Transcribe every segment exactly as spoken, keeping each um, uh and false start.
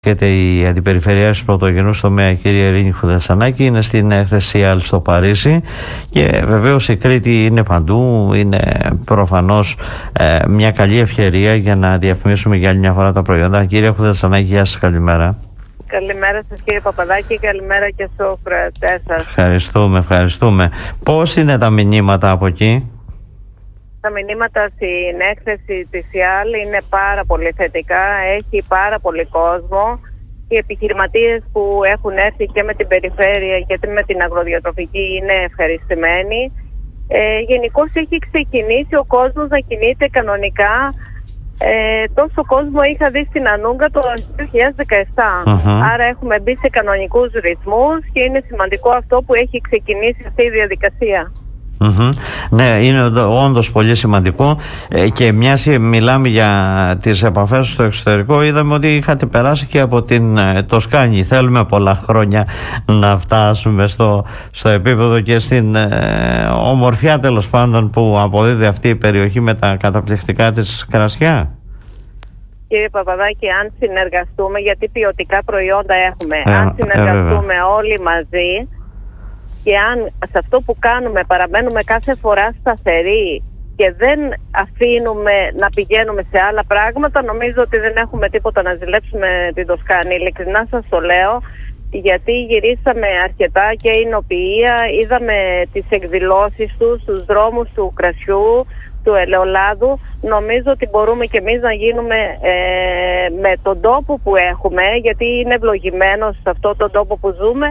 Η Αντιπεριφερειάρχης Πρωτογενούς τομέα, κυρία Ειρήνη Χουδεσανάκη, είναι στην έκθεση Άλ στο Παρίσι και βεβαίως η Κρήτη είναι παντού. Είναι προφανώς ε, μια καλή ευκαιρία για να διαφημίσουμε για άλλη μια φορά τα προϊόντα. Κυρία Χουδεσανάκη, γεια σας, καλημέρα. Καλημέρα σας, κύριε Παπαδάκη, καλημέρα και στους προεδρές σας. Ευχαριστούμε, ευχαριστούμε. Πώς είναι τα μηνύματα από εκεί? Τα μηνύματα στην έκθεση της ΙΑΛ είναι πάρα πολύ θετικά, έχει πάρα πολύ κόσμο. Οι επιχειρηματίες που έχουν έρθει και με την περιφέρεια και με την αγροδιατροφική είναι ευχαριστημένοι. Ε, γενικώς έχει ξεκινήσει ο κόσμος να κινείται κανονικά. Ε, τόσο κόσμο είχα δει στην Ανούγκα το δύο χιλιάδες δεκαεπτά. Uh-huh. Άρα έχουμε μπει σε κανονικούς ρυθμούς και είναι σημαντικό αυτό που έχει ξεκινήσει αυτή η διαδικασία. Mm-hmm. Ναι, είναι όντως πολύ σημαντικό ε, και μιας μιλάμε για τις επαφές στο εξωτερικό, είδαμε ότι είχατε περάσει και από την ε, Τοσκάνη. Θέλουμε πολλά χρόνια να φτάσουμε στο, στο επίπεδο και στην ε, ομορφιά τέλος πάντων που αποδίδει αυτή η περιοχή με τα καταπληκτικά της κρασιά. Κύριε Παπαδάκη, αν συνεργαστούμε, γιατί ποιοτικά προϊόντα έχουμε, ε, αν συνεργαστούμε ε, όλοι μαζί και αν σε αυτό που κάνουμε παραμένουμε κάθε φορά σταθεροί και δεν αφήνουμε να πηγαίνουμε σε άλλα πράγματα, νομίζω ότι δεν έχουμε τίποτα να ζηλέψουμε την Τοσκάνη. Ειλικρινά σας το λέω, γιατί γυρίσαμε αρκετά και η νοποιία, είδαμε τις εκδηλώσεις τους, τους δρόμους του κρασιού, του ελαιολάδου. Νομίζω ότι μπορούμε και εμείς να γίνουμε ε, με τον τόπο που έχουμε, γιατί είναι ευλογημένος σε αυτόν τον τόπο που ζούμε.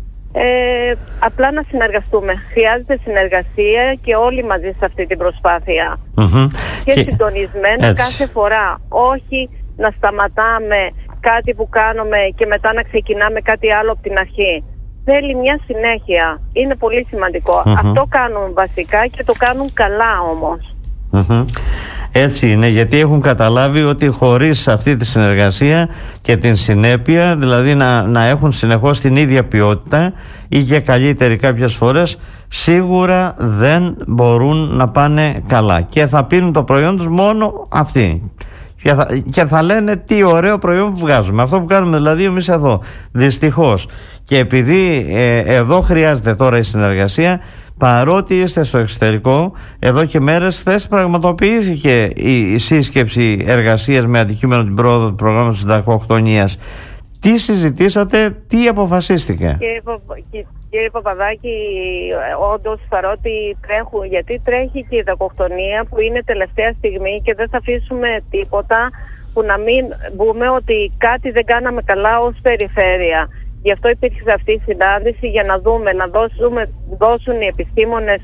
Ε, απλά να συνεργαστούμε. Χρειάζεται συνεργασία και όλοι μαζί σε αυτή την προσπάθεια. Mm-hmm. Και, και συντονισμένα κάθε φορά. Όχι να σταματάμε κάτι που κάνουμε και μετά να ξεκινάμε κάτι άλλο από την αρχή. Θέλει μια συνέχεια. Είναι πολύ σημαντικό. Mm-hmm. Αυτό κάνουν βασικά και το κάνουν καλά όμως. Mm-hmm. Έτσι είναι, γιατί έχουν καταλάβει ότι χωρίς αυτή τη συνεργασία και την συνέπεια, δηλαδή να, να έχουν συνεχώς την ίδια ποιότητα ή και καλύτερη κάποιες φορές, σίγουρα δεν μπορούν να πάνε καλά και θα πίνουν το προϊόν τους μόνο αυτοί και θα, και θα λένε τι ωραίο προϊόν που βγάζουμε. Αυτό που κάνουμε δηλαδή εμείς εδώ, δυστυχώς. Και επειδή ε, εδώ χρειάζεται τώρα η συνεργασία, παρότι είστε στο εξωτερικό, εδώ και μέρες χθες πραγματοποιήθηκε η, η σύσκεψη εργασίας με αντικείμενο την πρόοδο του προγράμματος συνταξιοκτονίας. Τι συζητήσατε, τι αποφασίστηκε? Κύριε, Πα, κύριε Παπαδάκη, όντως παρότι τρέχουν, γιατί τρέχει και η δακοκτονία που είναι τελευταία στιγμή και δεν θα αφήσουμε τίποτα που να μην μπούμε ότι κάτι δεν κάναμε καλά ως περιφέρεια. Γι' αυτό υπήρξε αυτή η συνάντηση για να δούμε, να δώσουμε, δώσουν οι επιστήμονες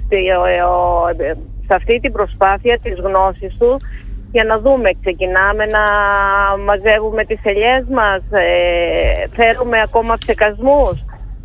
σε αυτή την προσπάθεια της γνώσης του, για να δούμε, ξεκινάμε να μαζεύουμε τις ελιές μας, ε, θέλουμε ακόμα ψεκασμούς.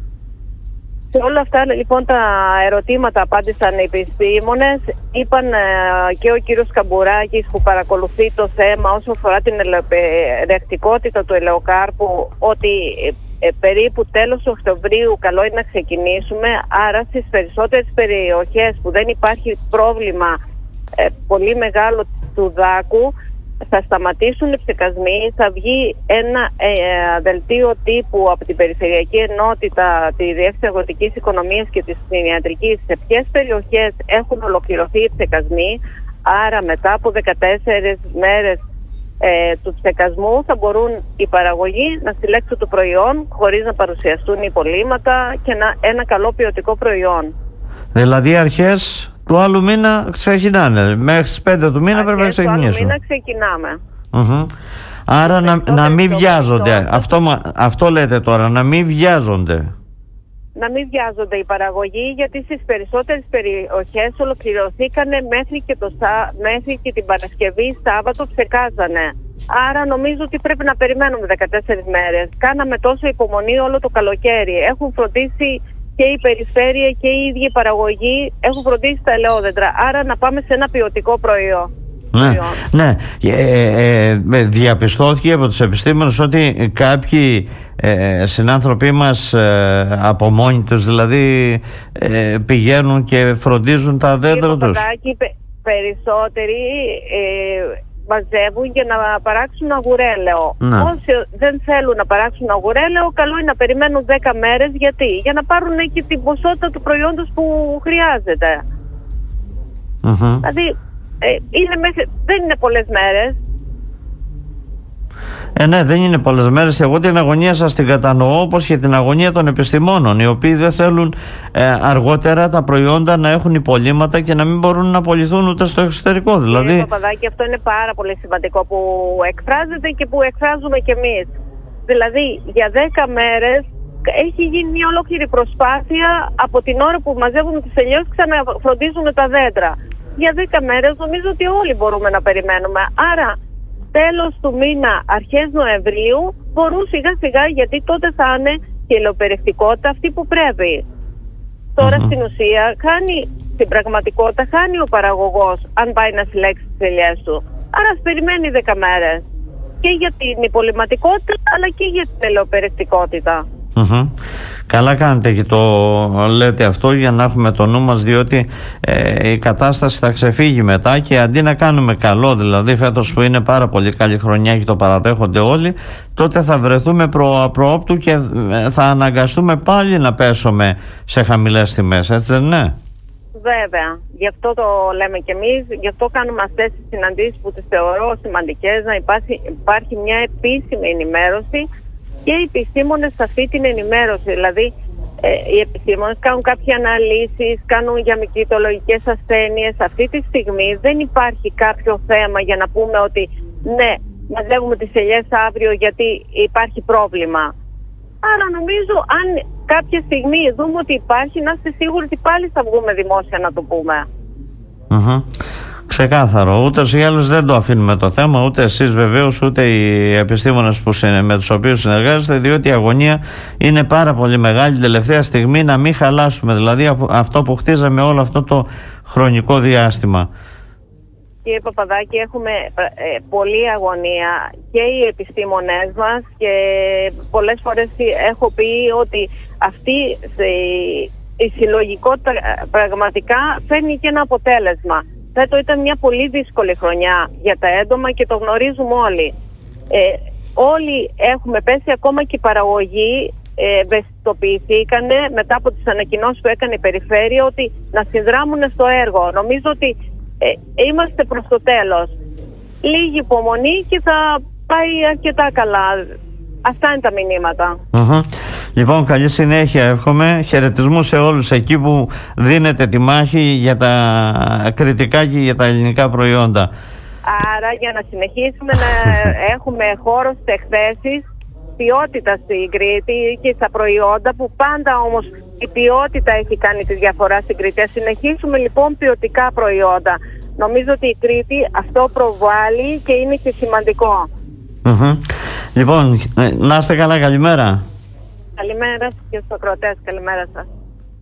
Σε όλα αυτά λοιπόν τα ερωτήματα απάντησαν οι επιστήμονες. Είπαν ε, και ο κύριος Καμπουράκης που παρακολουθεί το θέμα όσο αφορά την ελαιορεκτικότητα του ελαιοκάρπου, ότι ε, περίπου τέλος Οκτωβρίου καλό είναι να ξεκινήσουμε. Άρα στις περισσότερες περιοχές που δεν υπάρχει πρόβλημα ε, πολύ μεγάλο του δάκου, θα σταματήσουν οι ψεκασμοί, θα βγει ένα ε, δελτίο τύπου από την Περιφερειακή Ενότητα, τη Διεύθυνση Αγροτικής Οικονομίας και της Κτηνιατρικής, σε ποιες περιοχές έχουν ολοκληρωθεί οι ψεκασμοί. Άρα μετά από δεκατέσσερις μέρες ε, του ψεκασμού θα μπορούν οι παραγωγοί να συλλέξουν το προϊόν χωρίς να παρουσιαστούν υπολείμματα και να, ένα καλό ποιοτικό προϊόν. Δηλαδή αρχές του άλλου μήνα ξεκινάνε. Μέχρι τις πέντε του μήνα πρέπει να ξεκινήσουν. Του άλλου μήνα ξεκινάμε. Uh-huh. Άρα να, να μην βιάζονται. Αυτό, αυτό λέτε τώρα, να μην βιάζονται. Να μην βιάζονται οι παραγωγοί, γιατί στις περισσότερες περιοχές ολοκληρωθήκανε μέχρι και, το, μέχρι και την Παρασκευή, Σάββατο ψεκάζανε. Άρα νομίζω ότι πρέπει να περιμένουμε δεκατέσσερις μέρες. Κάναμε τόσο υπομονή όλο το καλοκαίρι. Έχουν φροντίσει και η περιφέρεια και οι ίδιοι παραγωγοί, έχουν φροντίσει τα ελαιόδεντρα. Άρα να πάμε σε ένα ποιοτικό προϊόν. Ναι, ναι. Ε, ε, διαπιστώθηκε από τους επιστήμονες ότι κάποιοι ε, συνάνθρωποι μας ε, από μόνοι τους δηλαδή ε, πηγαίνουν και φροντίζουν τα δέντρα τους. Πε, περισσότεροι ε, μαζεύουν για να παράξουν αγουρέλαιο. Ναι. Όσοι δεν θέλουν να παράξουν αγουρέλαιο, καλό είναι να περιμένουν δέκα μέρες. Γιατί? Για να πάρουν και την ποσότητα του προϊόντος που χρειάζεται. Mm-hmm. Δηλαδή ε, είναι μέχρι, δεν είναι πολλές μέρες. Ε, ναι, δεν είναι πολλές μέρες. Εγώ την αγωνία σας την κατανοώ, όπως και την αγωνία των επιστημόνων, οι οποίοι δεν θέλουν ε, αργότερα τα προϊόντα να έχουν υπολείμματα και να μην μπορούν να πωληθούν ούτε στο εξωτερικό. Δηλαδή... Κύριε Παπαδάκη, αυτό είναι πάρα πολύ σημαντικό που εκφράζεται και που εκφράζουμε κι εμείς. Δηλαδή, για δέκα μέρες έχει γίνει μια ολόκληρη προσπάθεια από την ώρα που μαζεύουν τις ελιές και ξαναφροντίζουν τα δέντρα. Για δέκα μέρες νομίζω ότι όλοι μπορούμε να περιμένουμε. Άρα, τέλος του μήνα, αρχές Νοεμβρίου, μπορούν σιγά σιγά, γιατί τότε θα είναι και η ελαιοπερευτικότητα αυτή που πρέπει. Τώρα mm-hmm. στην ουσία, χάνει, στην πραγματικότητα, χάνει ο παραγωγός αν πάει να συλλέξει τις ελιές του. Άρα ας περιμένει δέκα μέρες. Και για την υπολειμματικότητα, αλλά και για την ελαιοπερευτικότητα. Mm-hmm. Καλά κάνετε και το λέτε αυτό για να έχουμε το νου μας, διότι ε, η κατάσταση θα ξεφύγει μετά και αντί να κάνουμε καλό, δηλαδή φέτος που είναι πάρα πολύ καλή χρονιά και το παραδέχονται όλοι, τότε θα βρεθούμε προ, προόπτου και θα αναγκαστούμε πάλι να πέσουμε σε χαμηλές τιμές, έτσι δεν είναι? Βέβαια, γι' αυτό το λέμε κι εμείς, γι' αυτό κάνουμε αυτές τις συναντήσεις που τις θεωρώ σημαντικές, να υπάρχει, υπάρχει μια επίσημη ενημέρωση και οι επιστήμονες σε αυτή την ενημέρωση. Δηλαδή ε, οι επιστήμονες κάνουν κάποιες αναλύσεις, κάνουν για μικητολογικές ασθένειες. Αυτή τη στιγμή δεν υπάρχει κάποιο θέμα για να πούμε ότι ναι, μαζεύουμε τις ελιές αύριο γιατί υπάρχει πρόβλημα. Άρα νομίζω αν κάποια στιγμή δούμε ότι υπάρχει, να είστε σίγουροι ότι πάλι θα βγούμε δημόσια να το πούμε. Mm-hmm. Ξεκάθαρο. Ούτως ή άλλως δεν το αφήνουμε το θέμα, ούτε εσείς βεβαίως, ούτε οι επιστήμονες που είναι, με τους οποίους συνεργάζεστε, διότι η αγωνία είναι πάρα πολύ μεγάλη την τελευταία στιγμή να μην χαλάσουμε, δηλαδή αυτό που χτίζαμε όλο αυτό το χρονικό διάστημα. Κύριε Παπαδάκη, έχουμε ε, πολλή αγωνία και οι επιστήμονές μας και πολλές φορές έχω πει ότι αυτή η συλλογικότητα πραγματικά φέρνει και ένα αποτέλεσμα. Φέτος ήταν μια πολύ δύσκολη χρονιά για τα έντομα και το γνωρίζουμε όλοι. Ε, όλοι έχουμε πέσει, ακόμα και οι παραγωγοί ε, ευαισθητοποιηθήκανε μετά από τις ανακοινώσεις που έκανε η Περιφέρεια ότι να συνδράμουν στο έργο. Νομίζω ότι ε, είμαστε προς το τέλος. Λίγη υπομονή και θα πάει αρκετά καλά. Αυτά είναι τα μηνύματα. Mm-hmm. Λοιπόν, καλή συνέχεια εύχομαι. Χαιρετισμούς σε όλους εκεί που δίνετε τη μάχη για τα κριτικά και για τα ελληνικά προϊόντα. Άρα για να συνεχίσουμε να έχουμε χώρο στις εκθέσεις, ποιότητα στην Κρήτη και στα προϊόντα, που πάντα όμως η ποιότητα έχει κάνει τη διαφορά στην Κρήτη. Ας συνεχίσουμε λοιπόν ποιοτικά προϊόντα. Νομίζω ότι η Κρήτη αυτό προβάλλει και είναι και σημαντικό. Mm-hmm. Λοιπόν, να είστε καλά, καλημέρα. Καλημέρα και στους ακροατές, καλημέρα σας.